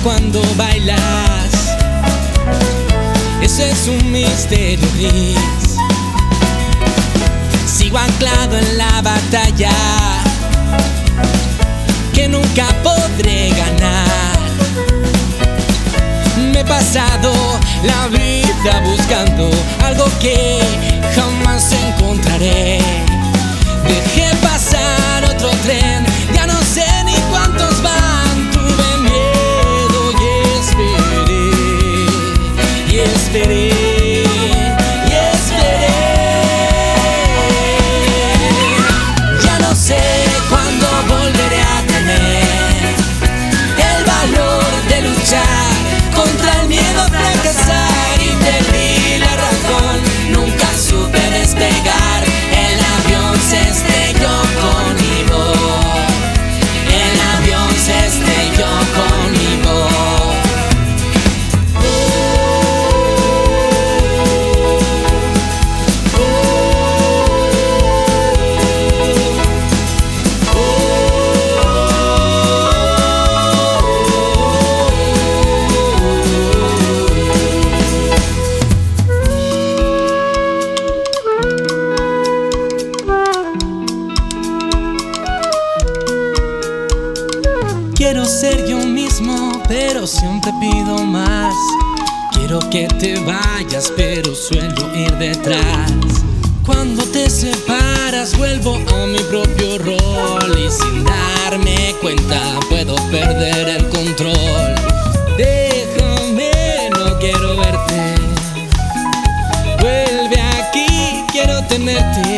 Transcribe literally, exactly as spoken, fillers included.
cuando bailas. Ese es un misterio gris. Sigo anclado en la batalla que nunca podré ganar. Me he pasado la vida buscando algo que jamás encontraré. Dejé pasar otro tren, ya no sé ni cuántos van. Tuve miedo y esperé, y esperé, y esperé. Ya no sé cuándo volveré a tener el valor de luchar contra el miedo a fracasar, y perdí la razón. Nunca supe despegar, el avión se estrelló conmigo, el avión se estrelló conmigo. Quiero ser yo mismo, pero siempre pido más. Quiero que te vayas, pero suelo ir detrás. Cuando te separas, vuelvo a mi propio rol, y sin darme cuenta puedo perder el control. Déjame, no quiero verte. Vuelve aquí, quiero tenerte.